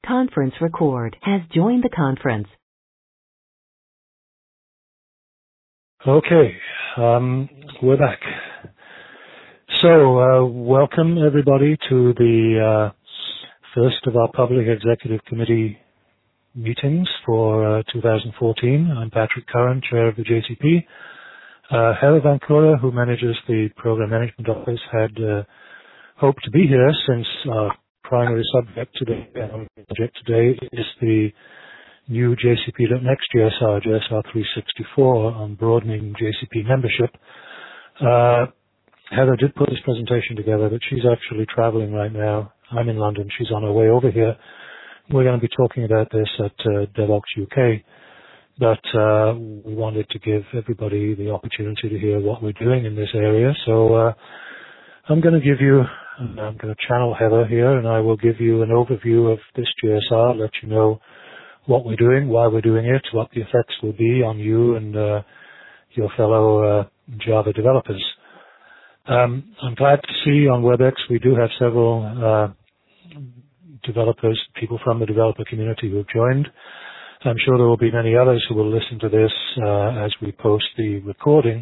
conference record has joined the conference. Okay, we're back. So, welcome everybody to the first of our Public Executive Committee meetings for 2014. I'm Patrick Curran, Chair of the JCP. Heather Vancouver, who manages the Program Management Office, had hoped to be here since our primary subject today is the new JCP.next GSR, GSR 364, on broadening JCP membership. Heather did put this presentation together, but she's actually traveling right now. I'm in London. She's on her way over here. We're going to be talking about this at DevOps UK, but we wanted to give everybody the opportunity to hear what we're doing in this area. So I'm going to channel Heather here, and I will give you an overview of this GSR, let you know what we're doing, why we're doing it, what the effects will be on you and your fellow Java developers. I'm glad to see on WebEx we do have several developers, people from the developer community who have joined. I'm sure there will be many others who will listen to this as we post the recording.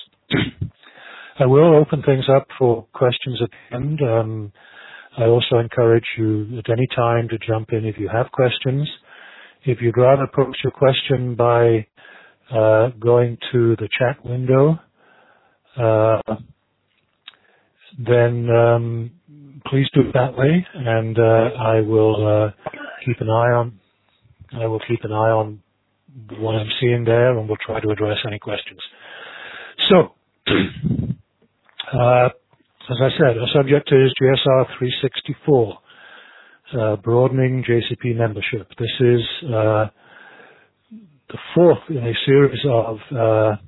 I will open things up for questions at the end. I also encourage you at any time to jump in if you have questions. If you'd rather post your question by going to the chat window, then please do it that way, and I will keep an eye on what I'm seeing there, and we'll try to address any questions. So, as I said, our subject is GSR 364, broadening JCP membership. This is the fourth in a series of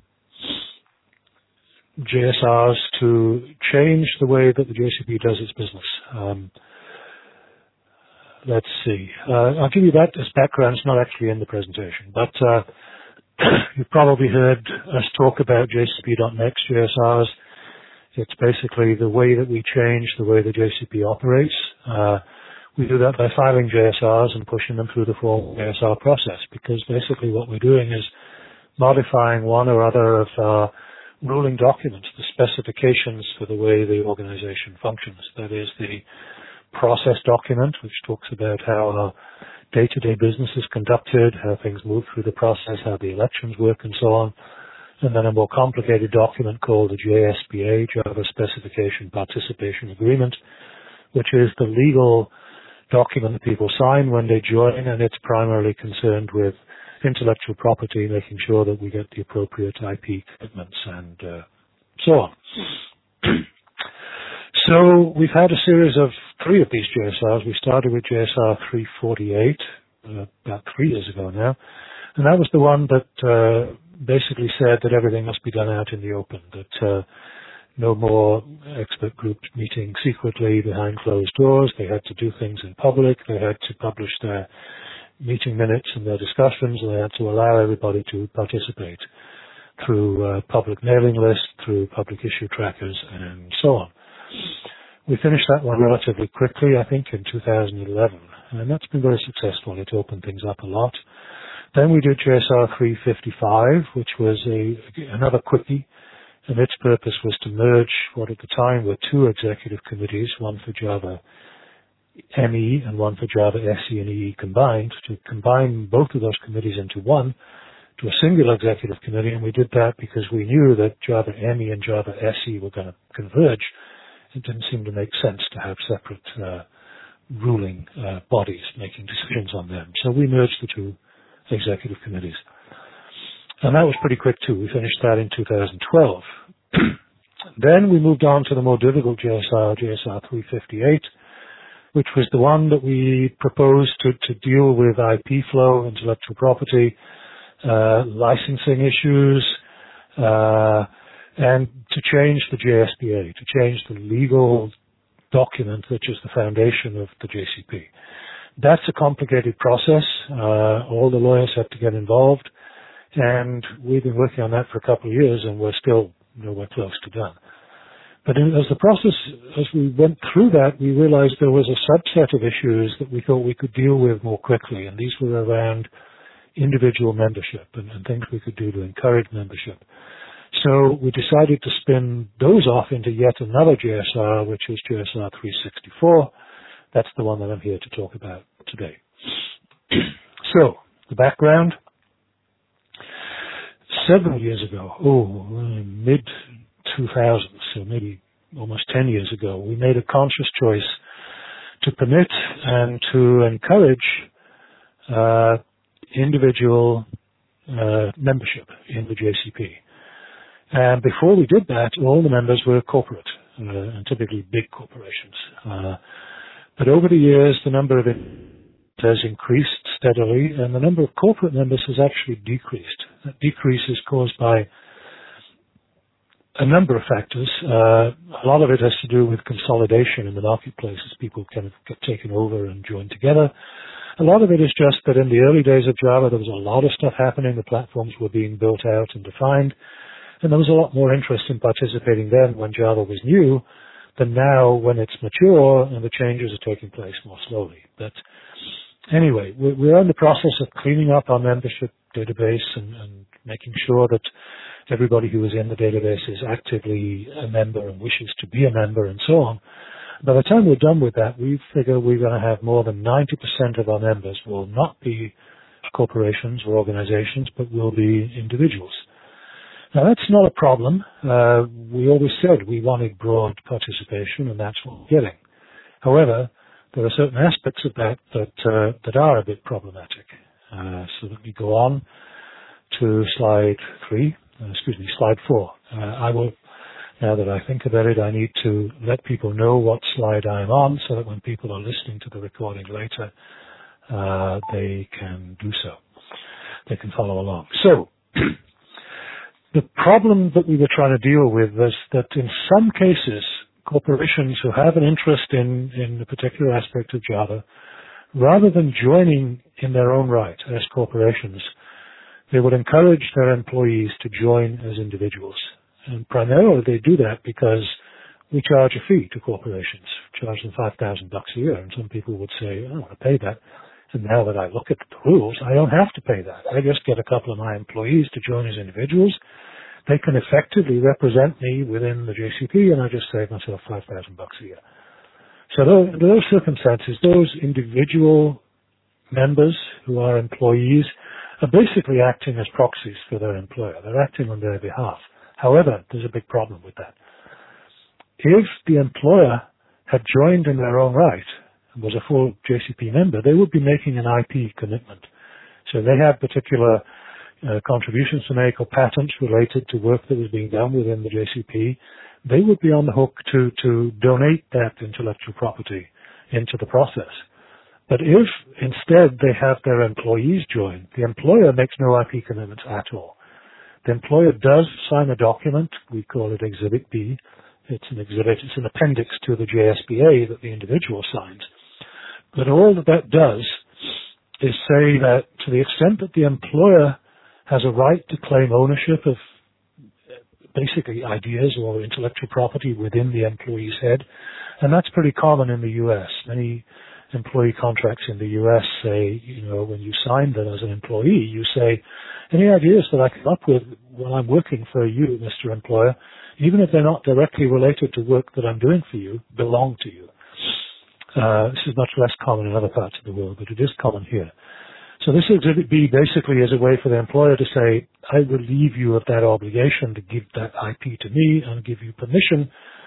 GSRs to change the way that the JCP does its business. Let's see. I'll give you that as background. It's not actually in the presentation, but you've probably heard us talk about JCP.next GSRs. It's basically the way that we change the way the JCP operates. We do that by filing JSRs and pushing them through the formal JSR process, because basically what we're doing is modifying one or other of our ruling documents, the specifications for the way the organization functions. That is the process document, which talks about how our day-to-day business is conducted, how things move through the process, how the elections work, and so on. And then a more complicated document called the JSPA, Java Specification Participation Agreement, which is the legal document that people sign when they join, and it's primarily concerned with intellectual property, making sure that we get the appropriate IP commitments and so on. So we've had a series of 3 of these GSRs. We started with GSR 348 about 3 years ago now, and that was the one that basically said that everything must be done out in the open, that no more expert groups meeting secretly behind closed doors. They had to do things in public. They had to publish their meeting minutes and their discussions, and they had to allow everybody to participate through public mailing lists, through public issue trackers, and so on. We finished that one relatively quickly, I think, in 2011, and that's been very successful. It opened things up a lot. Then we did GSR 355, which was another quickie, and its purpose was to merge what at the time were 2 executive committees, one for Java ME and one for Java SE and EE combined, to combine both of those committees into one, to a single executive committee. And we did that because we knew that Java ME and Java SE were going to converge. It didn't seem to make sense to have separate ruling bodies making decisions on them. So we merged the 2 executive committees. And that was pretty quick too. We finished that in 2012. Then we moved on to the more difficult GSR, GSR 358, which was the one that we proposed to deal with IP flow, intellectual property, licensing issues, and to change the JSPA, to change the legal document which is the foundation of the JCP. That's a complicated process. All the lawyers have to get involved, and we've been working on that for a couple of years, and we're still nowhere close to done. But as the process, as we went through that, we realized there was a subset of issues that we thought we could deal with more quickly, and these were around individual membership and things we could do to encourage membership. So we decided to spin those off into yet another JSR, which is JSR 364. That's the one that I'm here to talk about today. So, the background. Several years ago, mid-2000s, so maybe almost 10 years ago, we made a conscious choice to permit and to encourage individual membership in the JCP. And before we did that, all the members were corporate, and typically big corporations. But over the years, the number of has increased steadily, and the number of corporate members has actually decreased. That decrease is caused by a number of factors. A lot of it has to do with consolidation in the marketplace as people kind of get taken over and joined together. A lot of it is just that in the early days of Java, there was a lot of stuff happening. The platforms were being built out and defined, and there was a lot more interest in participating then when Java was new than now when it's mature and the changes are taking place more slowly. But anyway, we're in the process of cleaning up our membership database and making sure that everybody who is in the database is actively a member and wishes to be a member and so on. By the time we're done with that, we figure we're going to have more than 90% of our members will not be corporations or organizations, but will be individuals. Now, that's not a problem. We always said we wanted broad participation, and that's what we're getting. However, there are certain aspects of that that are a bit problematic. So let me go on to slide 4. I will, now that I think about it, I need to let people know what slide I'm on so that when people are listening to the recording later, they can do so. They can follow along. So, the problem that we were trying to deal with was that in some cases, corporations who have an interest in a particular aspect of Java, rather than joining in their own right as corporations, they would encourage their employees to join as individuals. And primarily they do that because we charge a fee to corporations, charge them $5,000 a year. And some people would say, I don't want to pay that. And now that I look at the rules, I don't have to pay that. I just get a couple of my employees to join as individuals. They can effectively represent me within the JCP, and I just save myself $5,000 a year. So under those circumstances, those individual members who are employees are basically acting as proxies for their employer. They're acting on their behalf. However, there's a big problem with that. If the employer had joined in their own right and was a full JCP member, they would be making an IP commitment. So they have particular contributions to make or patents related to work that was being done within the JCP. They would be on the hook to donate that intellectual property into the process. But if instead they have their employees join, the employer makes no IP commitments at all. The employer does sign a document, we call it Exhibit B. It's an appendix to the JSBA that the individual signs. But all that does is say that to the extent that the employer has a right to claim ownership of basically ideas or intellectual property within the employee's head, and that's pretty common in the U.S. Many employee contracts in the U.S. say, when you sign them as an employee, you say, any ideas that I come up with while I'm working for you, Mr. Employer, even if they're not directly related to work that I'm doing for you, belong to you. This is much less common in other parts of the world, but it is common here. So this Exhibit B basically is a way for the employer to say, I relieve you of that obligation to give that IP to me and give you permission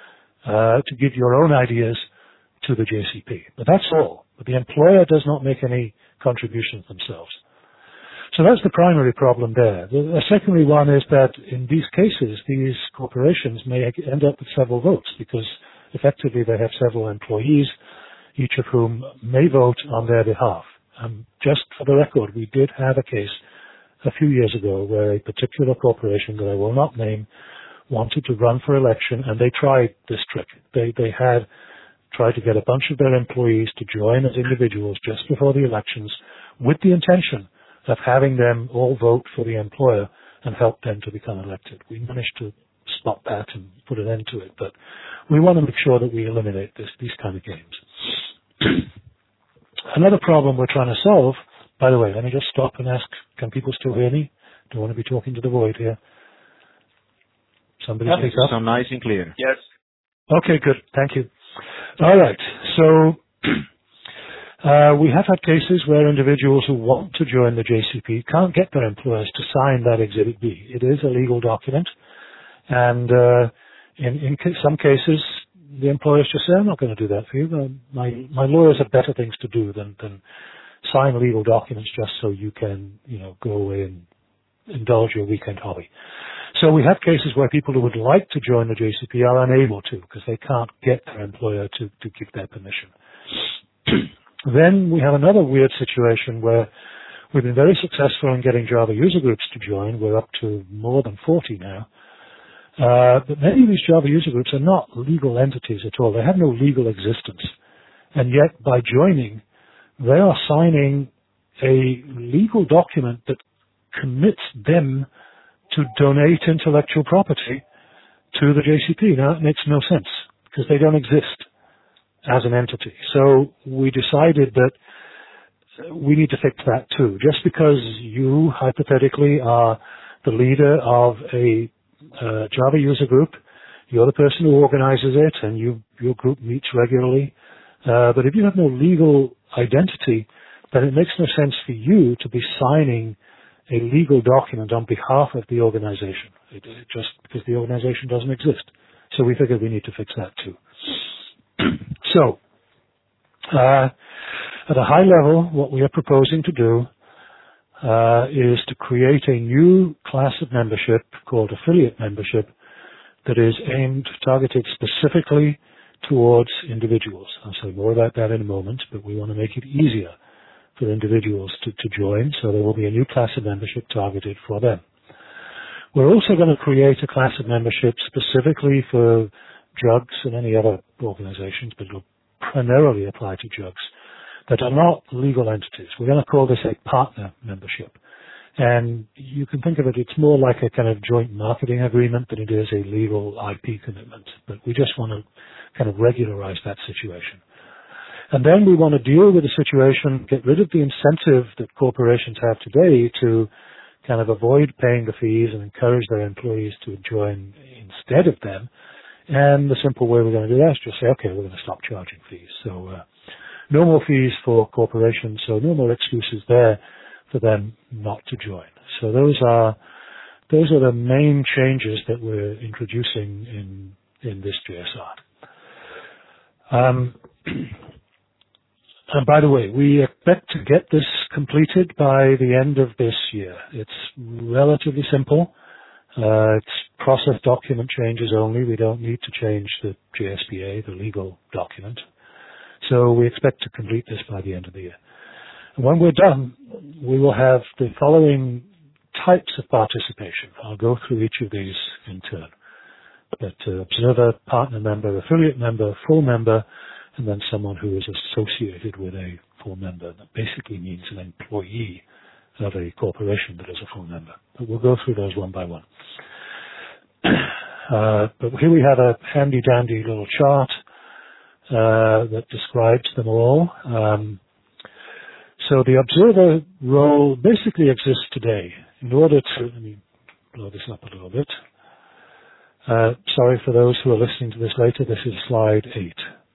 to give your own ideas to the JCP. But that's all. But the employer does not make any contributions themselves. So that's the primary problem there. The secondary one is that in these cases, these corporations may end up with several votes because effectively they have several employees, each of whom may vote on their behalf. Just for the record, we did have a case a few years ago where a particular corporation that I will not name wanted to run for election, and they tried this trick. They had tried to get a bunch of their employees to join as individuals just before the elections with the intention of having them all vote for the employer and help them to become elected. We managed to stop that and put an end to it. But we want to make sure that we eliminate these kind of games. Another problem we're trying to solve, by the way, let me just stop and ask, can people still hear me? Don't want to be talking to the void here. Somebody pick up? So nice and clear. Yes. Okay, good. Thank you. All right. So we have had cases where individuals who want to join the JCP can't get their employers to sign that Exhibit B. It is a legal document. And in some cases, the employers just say, I'm not going to do that for you. My lawyers have better things to do than sign legal documents just so you can, go away and indulge your weekend hobby. So we have cases where people who would like to join the JCP are unable to because they can't get their employer to give their permission. Then we have another weird situation where we've been very successful in getting Java user groups to join. We're up to more than 40 now. But many of these Java user groups are not legal entities at all. They have no legal existence. And yet by joining, they are signing a legal document that commits them to donate intellectual property to the JCP. Now, it makes no sense because they don't exist as an entity. So we decided that we need to fix that too. Just because you hypothetically are the leader of a Java user group, you're the person who organizes it and your group meets regularly. But if you have no legal identity, then it makes no sense for you to be signing a legal document on behalf of the organization, just because the organization doesn't exist. So we figured we need to fix that too. So, at a high level, what we are proposing to do is to create a new class of membership called affiliate membership that is targeted specifically towards individuals. I'll say more about that in a moment, but we want to make it easier for individuals to join, so there will be a new class of membership targeted for them. We're also going to create a class of membership specifically for JUGs and any other organizations, but it'll primarily apply to JUGs that are not legal entities. We're going to call this a partner membership. And you can think of it, it's more like a kind of joint marketing agreement than it is a legal IP commitment. But we just want to kind of regularize that situation. And then we want to deal with the situation, get rid of the incentive that corporations have today to kind of avoid paying the fees and encourage their employees to join instead of them. And the simple way we're going to do that is just say, okay, we're going to stop charging fees. So no more fees for corporations, so no more excuses there for them not to join. So those are the main changes that we're introducing in this JSR. And by the way, we expect to get this completed by the end of this year. It's relatively simple. It's process document changes only. We don't need to change the JSPA, the legal document. So we expect to complete this by the end of the year. And when we're done, we will have the following types of participation. I'll go through each of these in turn. But observer, partner member, affiliate member, full member, and then someone who is associated with a full member. That basically means an employee of a corporation that is a full member. But we'll go through those one by one. But here we have a handy-dandy little chart that describes them all. So the observer role basically exists today. In order to, let me blow this up a little bit. Sorry for those who are listening to this later, this is slide 8.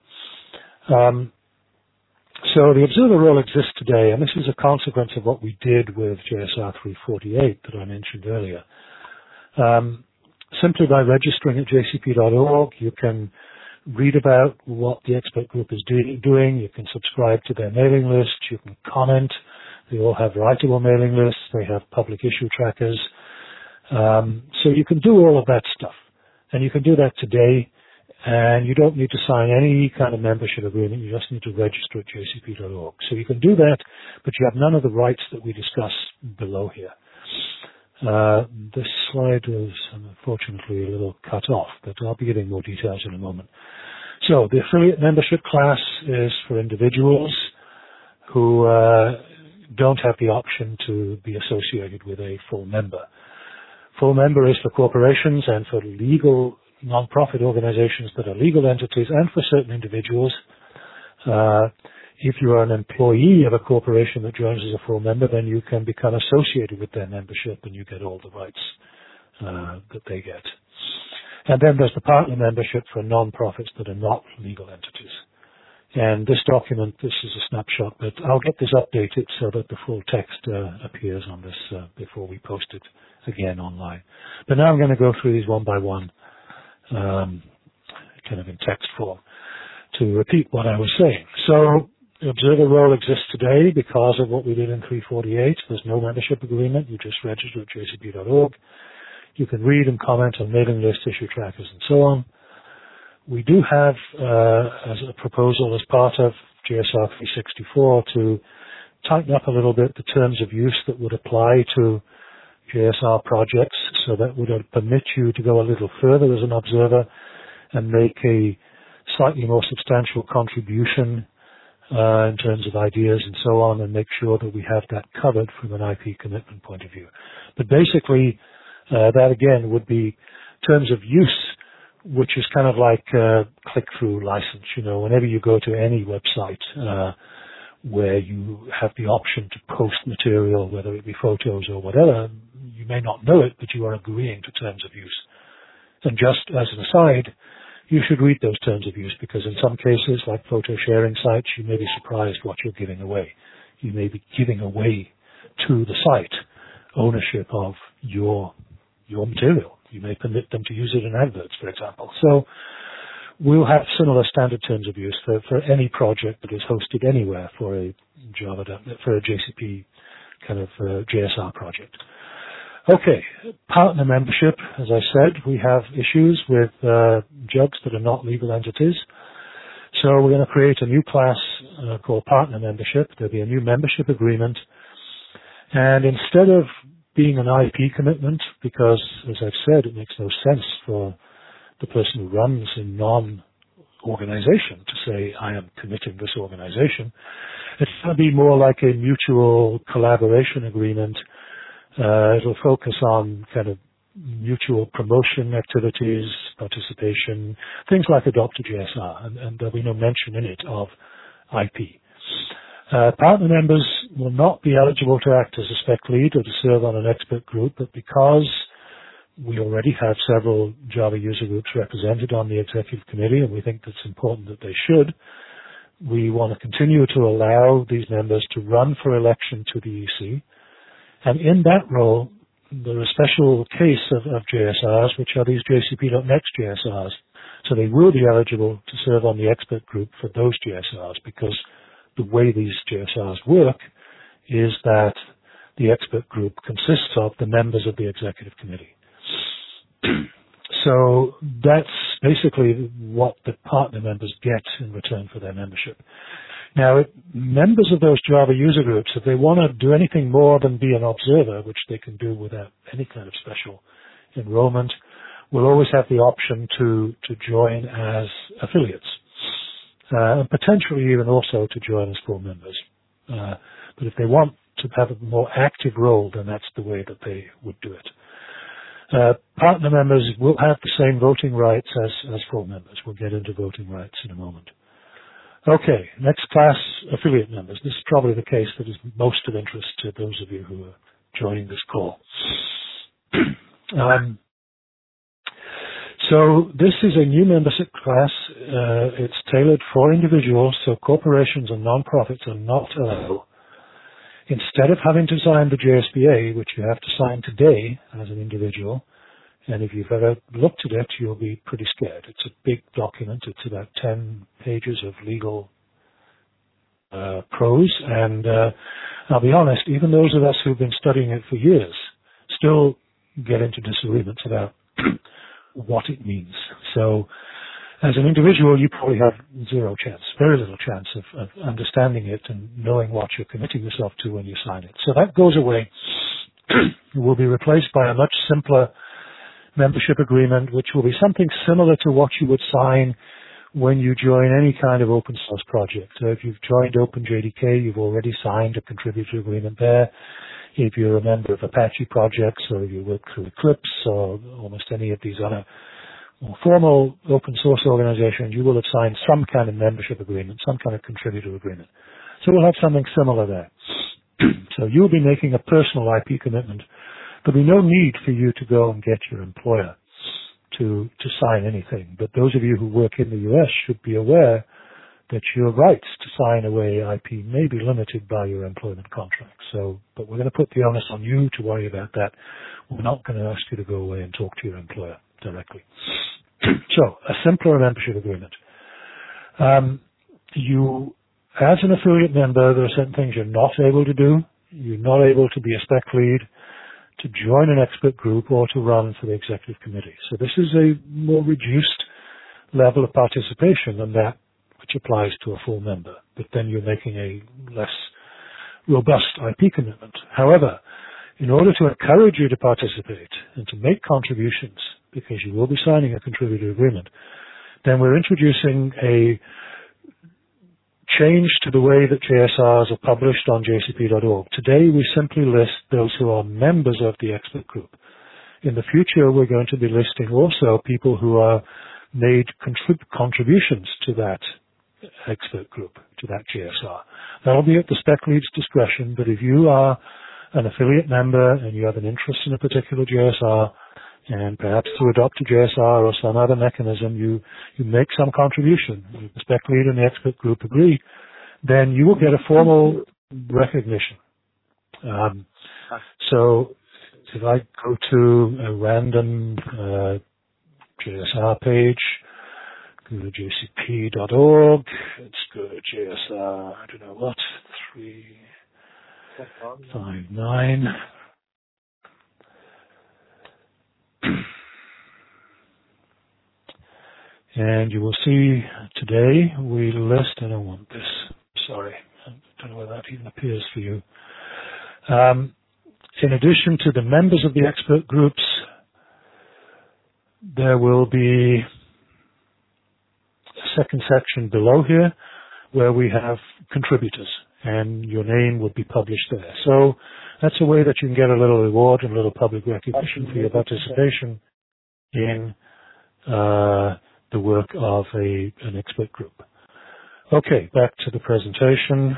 So the observer role exists today, and this is a consequence of what we did with JSR 348 that I mentioned earlier. Simply by registering at jcp.org, you can read about what the expert group is doing, you can subscribe to their mailing list, you can comment. They all have writable mailing lists, they have public issue trackers. So you can do all of that stuff. And you can do that today, and you don't need to sign any kind of membership agreement. You just need to register at jcp.org. So you can do that, but you have none of the rights that we discuss below here. This slide was unfortunately a little cut off, but I'll be giving more details in a moment. So the affiliate membership class is for individuals who don't have the option to be associated with a full member. Full member is for corporations and for legal non-profit organizations that are legal entities and for certain individuals. If you are an employee of a corporation that joins as a full member, then you can become associated with their membership and you get all the rights that they get. And then there's the partner membership for non-profits that are not legal entities. And this document, this is a snapshot, but I'll get this updated so that the full text appears on this before we post it again online. But now I'm going to go through these one by one, kind of in text form, to repeat what I was saying. So the observer role exists today because of what we did in 348. There's no membership agreement. You just register at jcp.org. You can read and comment on mailing lists, issue trackers, and so on. We do have, as a proposal as part of GSR 364, to tighten up a little bit the terms of use that would apply to GSR projects, so that would permit you to go a little further as an observer and make a slightly more substantial contribution in terms of ideas and so on, and make sure that we have that covered from an IP commitment point of view. But basically, that again would be terms of use, which is kind of like a click-through license. You know, whenever you go to any website where you have the option to post material, whether it be photos or whatever, you may not know it, but you are agreeing to terms of use. And just as an aside, you should read those terms of use, because in some cases, like photo sharing sites, you may be surprised what you're giving away. You may be giving away to the site ownership of your material. You may permit them to use it in adverts, for example. So we'll have similar standard terms of use for any project that is hosted anywhere for a JCP kind of JSR project. Okay, partner membership. As I said, we have issues with JUGs that are not legal entities. So we're going to create a new class called partner membership. There'll be a new membership agreement. And instead of being an IP commitment, because, as I've said, it makes no sense for the person who runs a non-organization to say, I am committing this organization. It's going to be more like a mutual collaboration agreement. It'll focus on kind of mutual promotion activities, participation, things like Adopt a GSR, and there'll be no mention in it of IP. Partner members will not be eligible to act as a spec lead or to serve on an expert group, but because we already have several Java user groups represented on the executive committee, and we think it's important that they should, we want to continue to allow these members to run for election to the EC. And in that role, there are a special case of JSRs, which are these JCP.next JSRs. So they will be eligible to serve on the expert group for those JSRs, because the way these JSRs work is that the expert group consists of the members of the executive committee. So that's basically what the partner members get in return for their membership. Now, members of those Java user groups, if they want to do anything more than be an observer, which they can do without any kind of special enrollment, will always have the option to join as affiliates. And potentially even also to join as full members. But if they want to have a more active role, then that's the way that they would do it. Partner members will have the same voting rights as full members. We'll get into voting rights in a moment. Okay, next class, affiliate members. This is probably the case that is most of interest to those of you who are joining this call. So this is a new membership class. It's tailored for individuals, so corporations and non-profits are not allowed. Instead of having to sign the JSBA, which you have to sign today as an individual, and if you've ever looked at it, you'll be pretty scared. It's a big document. It's about 10 pages of legal prose, and I'll be honest, even those of us who've been studying it for years still get into disagreements about what it means. So as an individual, you probably have zero chance, very little chance of understanding it and knowing what you're committing yourself to when you sign it. So that goes away. It will be replaced by a much simpler membership agreement, which will be something similar to what you would sign when you join any kind of open source project. So if you've joined OpenJDK, you've already signed a contributor agreement there. If you're a member of Apache projects, or if you work through Eclipse, or almost any of these other more formal open source organizations, you will have signed some kind of membership agreement, some kind of contributor agreement. So we'll have something similar there. So you'll be making a personal IP commitment. There'll be no need for you to go and get your employer to sign anything. But those of you who work in the U.S. should be aware that your rights to sign away IP may be limited by your employment contract. So, but we're going to put the onus on you to worry about that. We're not going to ask you to go away and talk to your employer directly. So, a simpler membership agreement. You, as an affiliate member, there are certain things you're not able to do. You're not able to be a spec lead, to join an expert group, or to run for the executive committee. So this is a more reduced level of participation than that which applies to a full member. But then you're making a less robust IP commitment. However, in order to encourage you to participate and to make contributions, because you will be signing a contributor agreement, then we're introducing a change to the way that JSRs are published on jcp.org. Today, we simply list those who are members of the expert group. In the future, we're going to be listing also people who are made contributions to that expert group, to that JSR. That'll be at the spec lead's discretion, but if you are an affiliate member and you have an interest in a particular JSR, and perhaps through Adopt a JSR or some other mechanism, you make some contribution, the spec lead and the expert group agree, then you will get a formal recognition. So if I go to a random JSR page, go to jcp.org, let's go to JSR, I don't know what, 359. And you will see today we list, I don't want this, sorry, I don't know whether that even appears for you. In addition to the members of the expert groups, there will be a second section below here where we have contributors, and your name would be published there. So that's a way that you can get a little reward and a little public recognition for your participation in the work of an expert group. Okay, back to the presentation.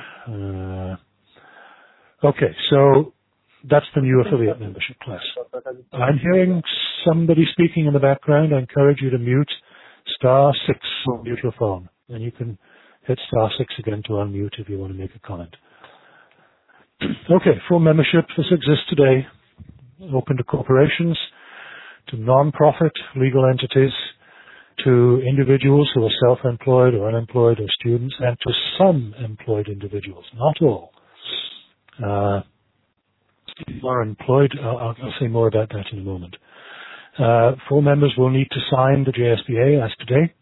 Okay, so that's the new affiliate membership class. I'm hearing somebody speaking in the background. I encourage you to mute *6 or mute your phone. And you can hit *6 again to unmute if you want to make a comment. Okay, full membership. This exists today. Open to corporations, to non-profit legal entities, to individuals who are self-employed or unemployed or students, and to some employed individuals, not all. If you are employed, I'll say more about that in a moment. Full members will need to sign the JSBA as today,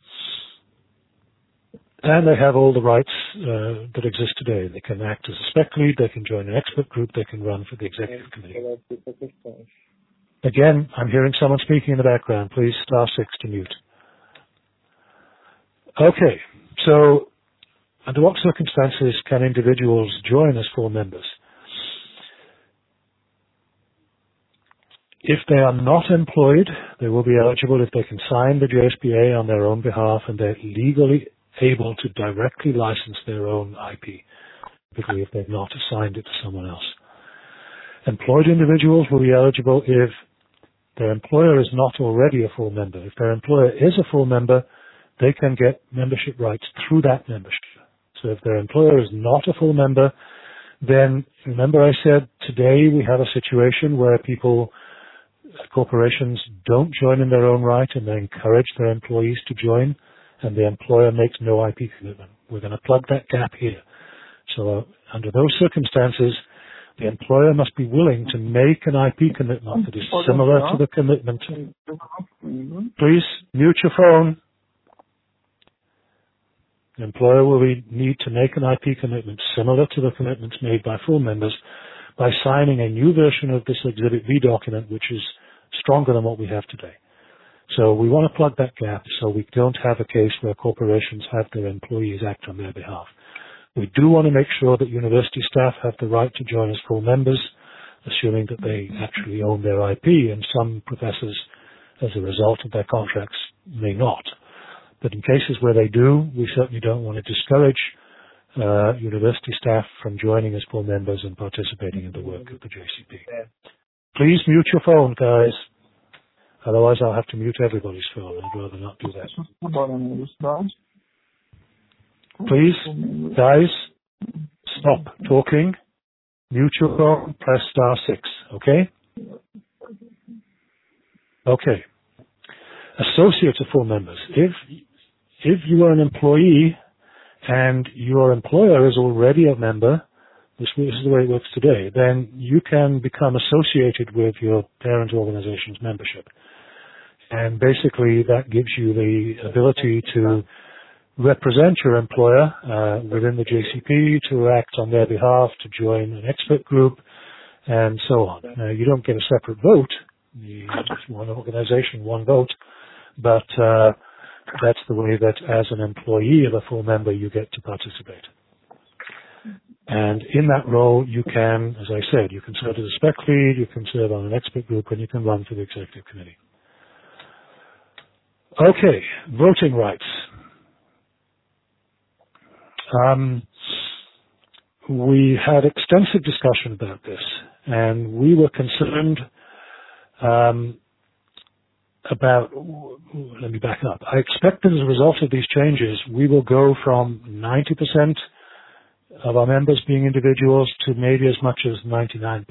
and they have all the rights that exist today. They can act as a spec lead, they can join an expert group, they can run for the executive committee. Again, I'm hearing someone speaking in the background. Please *6 to mute. Okay, so under what circumstances can individuals join as full members? If they are not employed, they will be eligible if they can sign the JSBA on their own behalf and they're legally able to directly license their own IP, particularly if they've not assigned it to someone else. Employed individuals will be eligible if their employer is not already a full member. If their employer is a full member, they can get membership rights through that membership. So if their employer is not a full member, then remember I said today we have a situation where corporations don't join in their own right and they encourage their employees to join, and the employer makes no IP commitment. We're going to plug that gap here. So under those circumstances, the employer must be willing to make an IP commitment that is similar to the commitment. Please mute your phone. The employer will need to make an IP commitment similar to the commitments made by full members by signing a new version of this Exhibit B document, which is stronger than what we have today. So we want to plug that gap so we don't have a case where corporations have their employees act on their behalf. We do want to make sure that university staff have the right to join as full members, assuming that they actually own their IP, and some professors, as a result of their contracts, may not. But in cases where they do, we certainly don't want to discourage university staff from joining as full members and participating in the work of the JCP. Please mute your phone, guys. Otherwise, I'll have to mute everybody's phone. I'd rather not do that. Please, guys, stop talking. Mute your phone. Press *6. Okay? Okay. Associates are full members. If you are an employee and your employer is already a member, this is the way it works today, then you can become associated with your parent organization's membership. And basically that gives you the ability to represent your employer within the JCP, to act on their behalf, to join an expert group, and so on. Now, you don't get a separate vote. It's one organization, one vote, but that's the way that as an employee of a full member you get to participate. And in that role you can, as I said, you can serve as a spec lead, you can serve on an expert group, and you can run for the executive committee. Okay, voting rights. We had extensive discussion about this, and we were concerned about, let me back up. I expect that as a result of these changes, we will go from 90% of our members being individuals to maybe as much as 99%.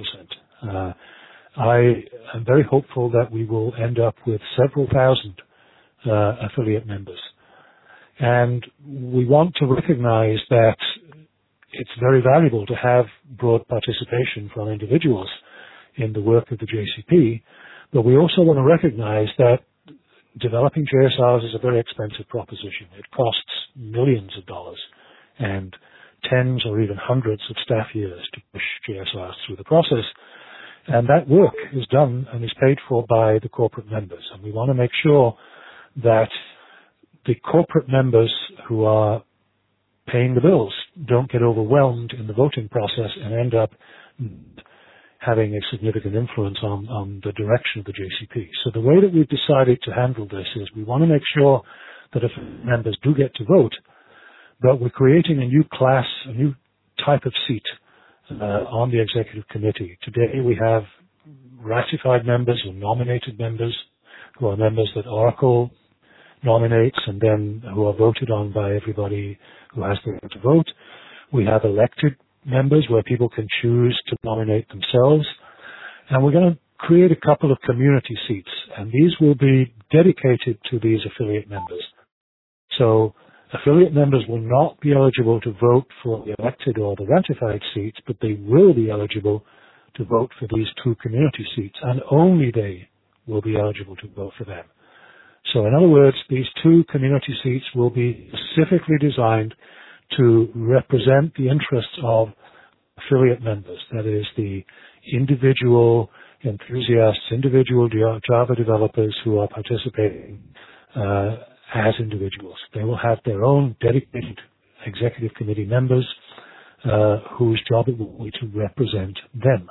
I am very hopeful that we will end up with several thousand affiliate members. And we want to recognize that it's very valuable to have broad participation from individuals in the work of the JCP, but we also want to recognize that developing JSRs is a very expensive proposition. It costs millions of dollars and tens or even hundreds of staff years to push JSRs through the process. And that work is done and is paid for by the corporate members. And we want to make sure that the corporate members who are paying the bills don't get overwhelmed in the voting process and end up having a significant influence on the direction of the JCP. So the way that we've decided to handle this is we want to make sure that if members do get to vote, but we're creating a new class, a new type of seat on the executive committee. Today we have ratified members or nominated members who are members that Oracle nominates and then who are voted on by everybody who has the right to vote. We have elected members where people can choose to nominate themselves. And we're going to create a couple of community seats, and these will be dedicated to these affiliate members. So affiliate members will not be eligible to vote for the elected or the ratified seats, but they will be eligible to vote for these two community seats, and only they will be eligible to vote for them. So in other words, these two community seats will be specifically designed to represent the interests of affiliate members, that is the individual enthusiasts, individual Java developers who are participating as individuals. They will have their own dedicated executive committee members whose job it will be to represent them.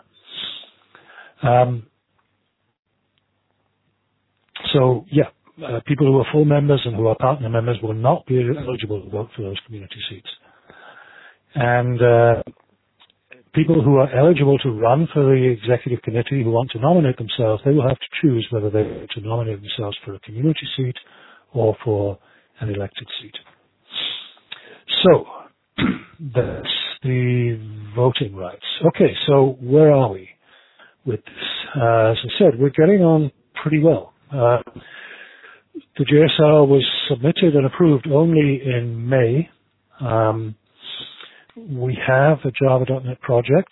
People who are full members and who are partner members will not be eligible to vote for those community seats. And people who are eligible to run for the executive committee who want to nominate themselves, they will have to choose whether they want to nominate themselves for a community seat or for an elected seat. So, that's the voting rights. Okay, so where are we with this? As I said, we're getting on pretty well. The JSR was submitted and approved only in May. We have a Java.NET project,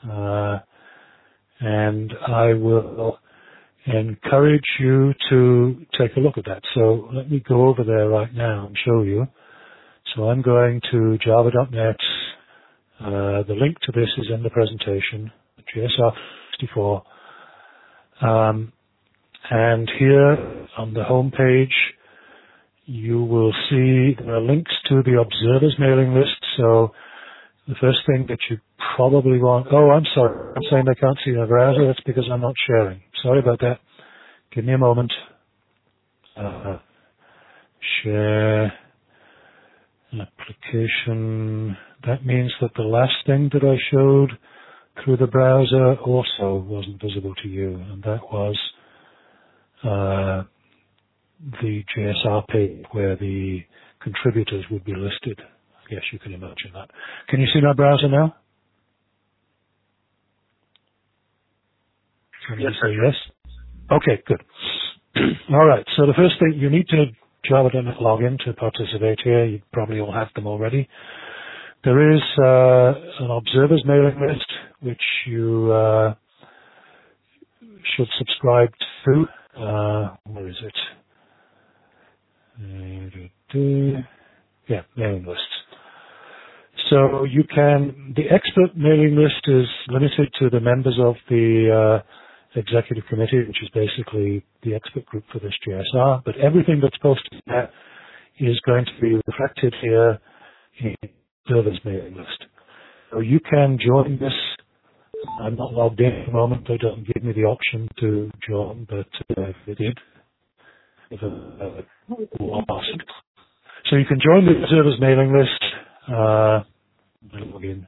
and I will encourage you to take a look at that. So let me go over there right now and show you. So I'm going to Java.NET. The link to this is in the presentation, JSR 64. And here on the home page, you will see there are links to the observers mailing list. So the first thing that you probably want, I'm sorry, I'm saying I can't see my browser. That's because I'm not sharing. Sorry about that. Give me a moment. Share application. That means that the last thing that I showed through the browser also wasn't visible to you, and that was the JSR page where the contributors would be listed. I guess you can imagine that. Can you see my browser now? Yes, say yes? Okay, good. All right, so the first thing, you need to Java.net login to participate here. You probably all have them already. There is an observers mailing list which you should subscribe to. Where is it? Yeah, mailing lists. So you can, the expert mailing list is limited to the members of the executive committee, which is basically the expert group for this GSR, but everything that's posted there is going to be reflected here in server's mailing list. So you can join this. I'm not logged in at the moment. They don't give me the option to join, but if they did, awesome. So you can join the server's mailing list. Log in.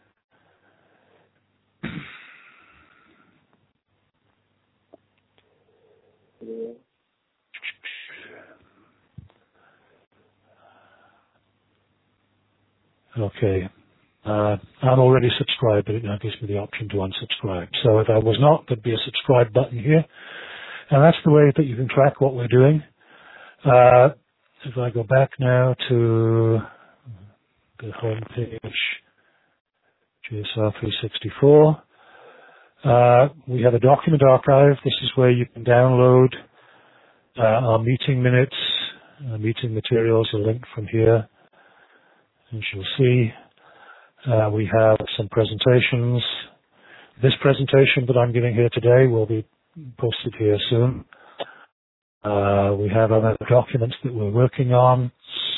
Okay. I'm already subscribed, but it now gives me the option to unsubscribe. So if I was not, there'd be a subscribe button here. And that's the way that you can track what we're doing. If I go back now to the home page, GSR 364, we have a document archive. This is where you can download our meeting minutes, meeting materials are linked from here. As you'll see, we have some presentations. This presentation that I'm giving here today will be posted here soon. We have other documents that we're working on.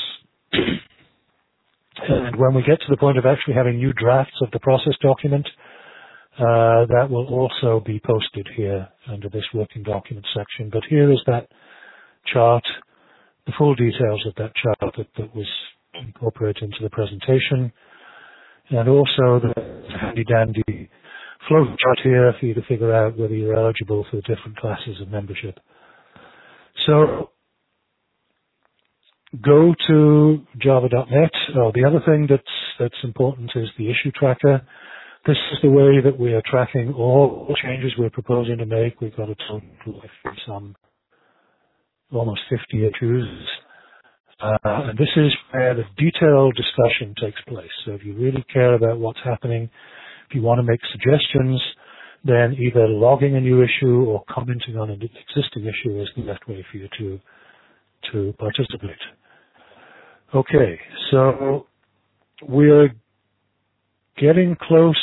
And when we get to the point of actually having new drafts of the process document, that will also be posted here under this working document section. But here is that chart, the full details of that chart that was incorporated into the presentation, and also the handy-dandy flow chart here for you to figure out whether you're eligible for the different classes of membership. So go to java.net. The other thing that's important is the issue tracker. This is the way that we are tracking all changes we're proposing to make. We've got a total of some almost 50 issues. And this is where the detailed discussion takes place. So if you really care about what's happening, if you want to make suggestions, then either logging a new issue or commenting on an existing issue is the best way for you to participate. Okay, so we're getting close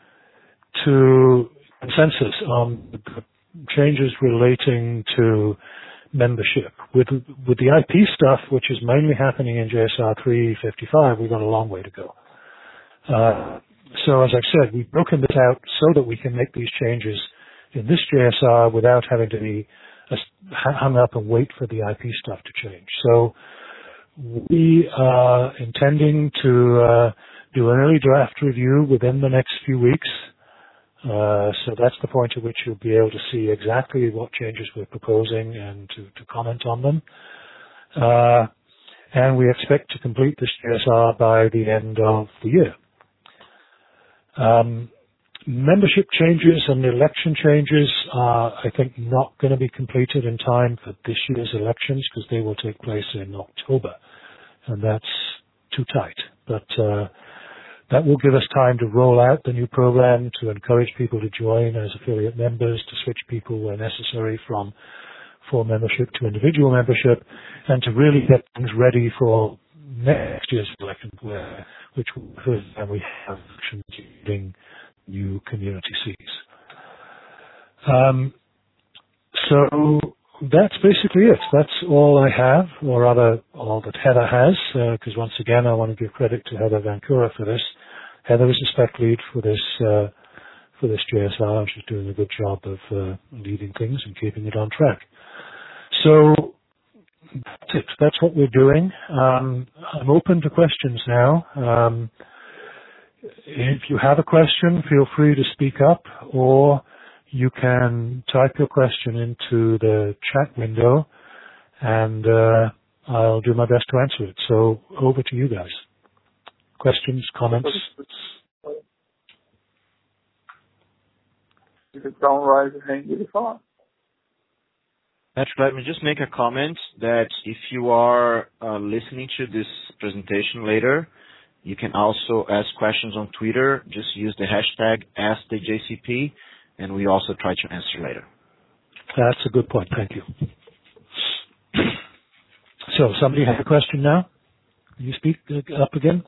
to consensus on the changes relating to membership. With the IP stuff, which is mainly happening in JSR 355, we've got a long way to go. So as I've said, we've broken this out so that we can make these changes in this JSR without having to be hung up and wait for the IP stuff to change. So we are intending to do an early draft review within the next few weeks. So that's the point at which you'll be able to see exactly what changes we're proposing and to comment on them. And we expect to complete this JSR by the end of the year. Membership changes and election changes are, I think, not going to be completed in time for this year's elections because they will take place in October, and that's too tight. But that will give us time to roll out the new program, to encourage people to join as affiliate members, to switch people where necessary from full membership to individual membership, and to really get things ready for next year's election, which we have elections using new community seats. So that's basically it. That's all I have, or rather all that Heather has, because once again I want to give credit to Heather Vancouver for this. Heather is the spec lead for this JSR. She's doing a good job of leading things and keeping it on track. So that's it. That's what we're doing. I'm open to questions now. If you have a question, feel free to speak up, or you can type your question into the chat window, and I'll do my best to answer it. So over to you guys. Questions, comments? You can don't raise your hand, get it fine. Patrick, let me just make a comment that if you are listening to this presentation later, you can also ask questions on Twitter. Just use the hashtag AskTheJCP, and we also try to answer later. That's a good point. Thank you. So somebody has a question now? Can you speak up again?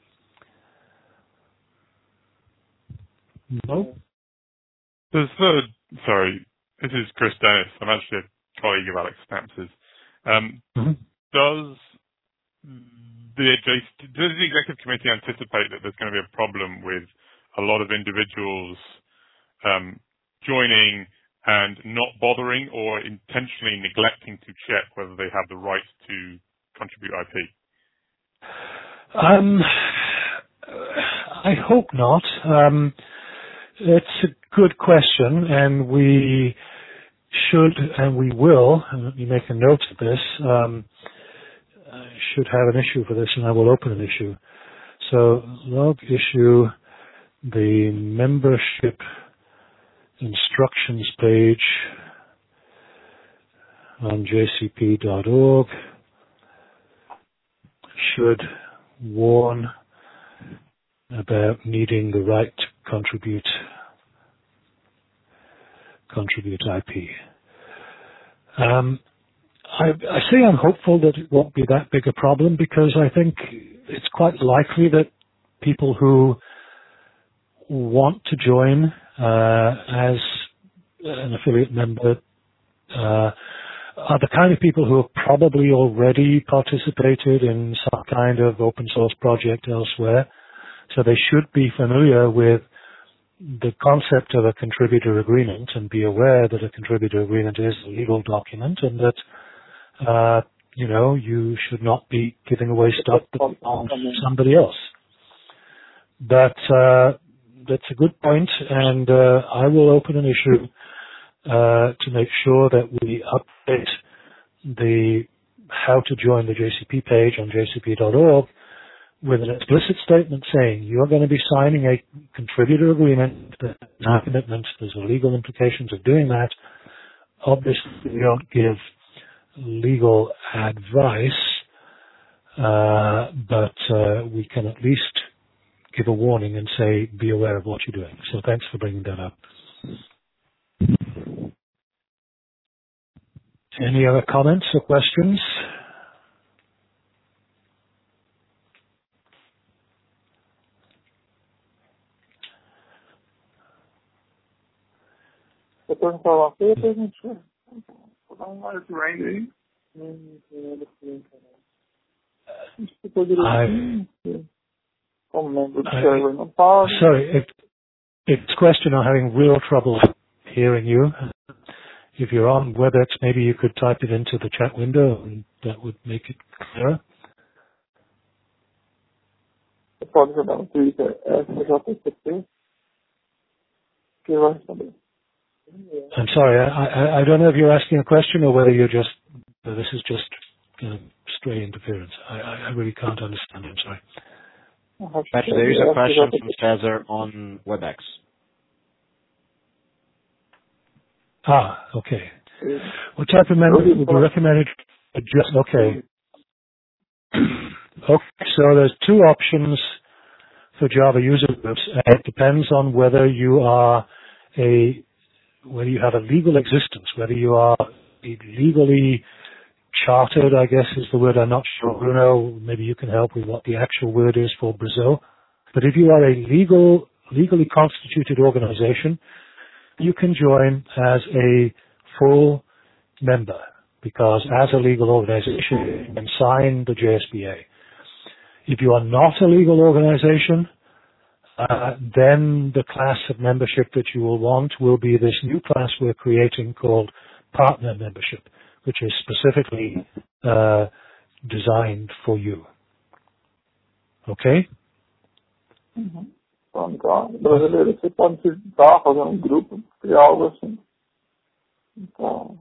No? Sorry, this is Chris Dennis. I'm actually a colleague of Alex Snapp's. Does the executive committee anticipate that there's going to be a problem with a lot of individuals joining and not bothering or intentionally neglecting to check whether they have the right to contribute IP? I hope not. It's a good question, and we should and we will, and let me make a note of this, I should have an issue for this, and I will open an issue. So log issue the membership instructions page on jcp.org should warn about needing the right to contribute IP. I say I'm hopeful that it won't be that big a problem, because I think it's quite likely that people who want to join as an affiliate member are the kind of people who have probably already participated in some kind of open source project elsewhere. So they should be familiar with the concept of a contributor agreement and be aware that a contributor agreement is a legal document, and that you should not be giving away stuff that belongs to somebody else. But that's a good point, and I will open an issue to make sure that we update the how to join the JCP page on jcp.org with an explicit statement saying you're going to be signing a contributor agreement, a commitment. There's legal implications of doing that. Obviously, we don't give legal advice, but we can at least give a warning and say, be aware of what you're doing. So thanks for bringing that up. Any other comments or questions? Sorry, it's question. I'm having real trouble hearing you. If you're on WebEx, maybe you could type it into the chat window, and that would make it clearer. I'm sorry, I don't know if you're asking a question or whether you're just, this is just stray interference. I really can't understand. I'm sorry. Patrick, there is a question from Cesar on WebEx. Okay. What type of memory would be recommended? Okay. Okay, so there's two options for Java user groups. It depends on whether you have a legal existence, whether you are legally chartered, I guess is the word. I'm not sure. Bruno, maybe you can help with what the actual word is for Brazil. But if you are a legally constituted organization, you can join as a full member, because as a legal organization, you can sign the JSBA. If you are not a legal organization, then the class of membership that you will want will be this new class we're creating called partner membership, which is specifically designed for you. Ok? Uhum. Então, brasileiro, você pode estar fazendo grupo, criar algo assim. Então...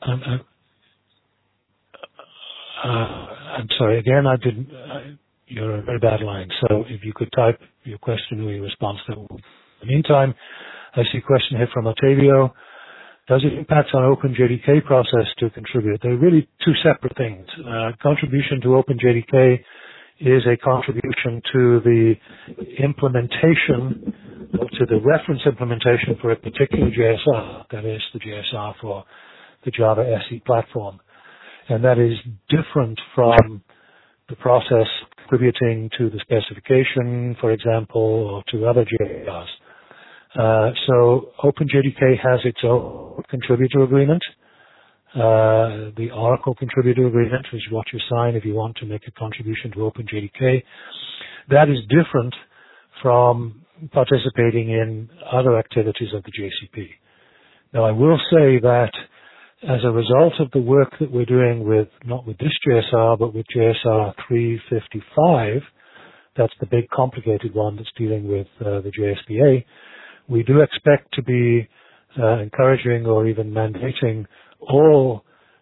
I'm sorry, again, I didn't... you're a very bad line, so if you could type your question or your response, that will... In the meantime, I see a question here from Ottavio. Does it impact on OpenJDK process to contribute? They're really two separate things. Contribution to OpenJDK is a contribution to the implementation, or to the reference implementation for a particular JSR, that is the JSR for the Java SE platform. And that is different from the process contributing to the specification, for example, or to other JSRs. So OpenJDK has its own contributor agreement. The Oracle contributor agreement, which is what you sign if you want to make a contribution to OpenJDK. That is different from participating in other activities of the JCP. Now, I will say that as a result of the work that we're doing with, not with this JSR, but with JSR 355, that's the big complicated one that's dealing with the JSPA, we do expect to be encouraging or even mandating all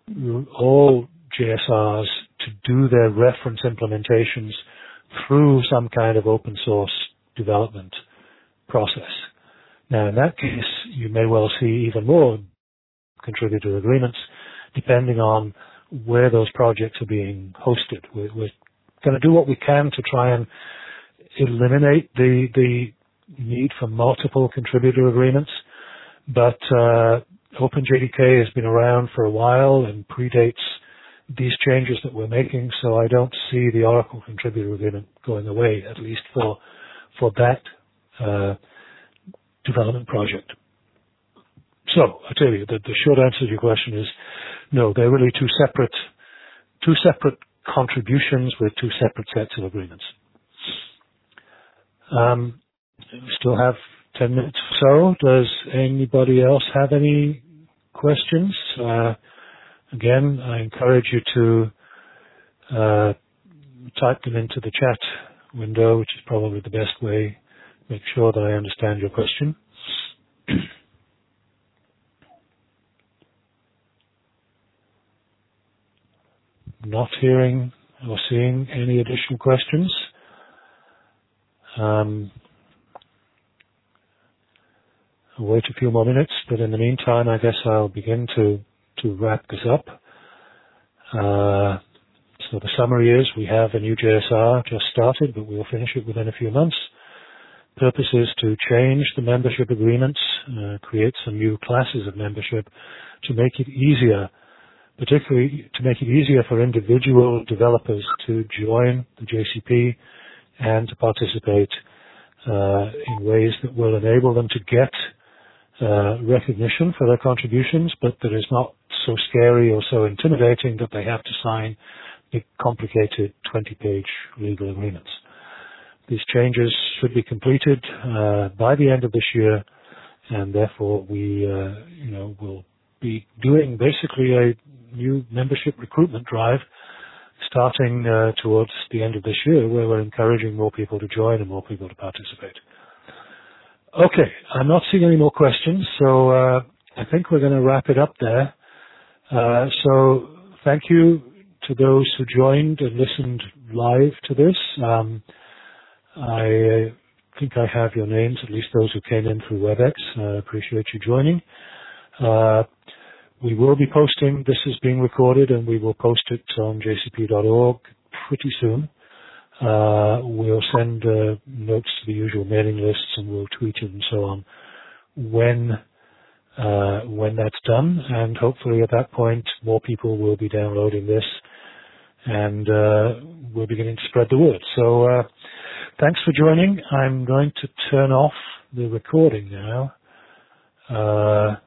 JSRs to do their reference implementations through some kind of open source development process. Now, in that case, you may well see even more contributor agreements, depending on where those projects are being hosted. We're going to do what we can to try and eliminate the need for multiple contributor agreements, but OpenJDK has been around for a while and predates these changes that we're making, so I don't see the Oracle contributor agreement going away, at least for that development project. So, I tell you, the short answer to your question is no, they're really two separate contributions with two separate sets of agreements. We still have 10 minutes or so. Does anybody else have any questions? Again, I encourage you to type them into the chat window, which is probably the best way. Make sure that I understand your question. Not hearing or seeing any additional questions. I'll wait a few more minutes, but in the meantime, I guess I'll begin to wrap this up. So the summary is we have a new JSR just started, but we'll finish it within a few months. Purpose is to change the membership agreements, create some new classes of membership to make it easier, particularly to make it easier for individual developers to join the JCP and to participate in ways that will enable them to get recognition for their contributions, but that is not so scary or so intimidating that they have to sign big, complicated 20-page legal agreements. These changes should be completed by the end of this year, and therefore we, will be doing basically a new membership recruitment drive starting towards the end of this year, where we're encouraging more people to join and more people to participate. Okay, I'm not seeing any more questions, so I think we're going to wrap it up there. So thank you to those who joined and listened live to this. I think I have your names, at least those who came in through WebEx. I appreciate you joining. We will be posting, this is being recorded, and we will post it on jcp.org pretty soon. We'll send notes to the usual mailing lists, and we'll tweet it and so on when that's done. And hopefully at that point, more people will be downloading this, and we're beginning to spread the word. So thanks for joining. I'm going to turn off the recording now.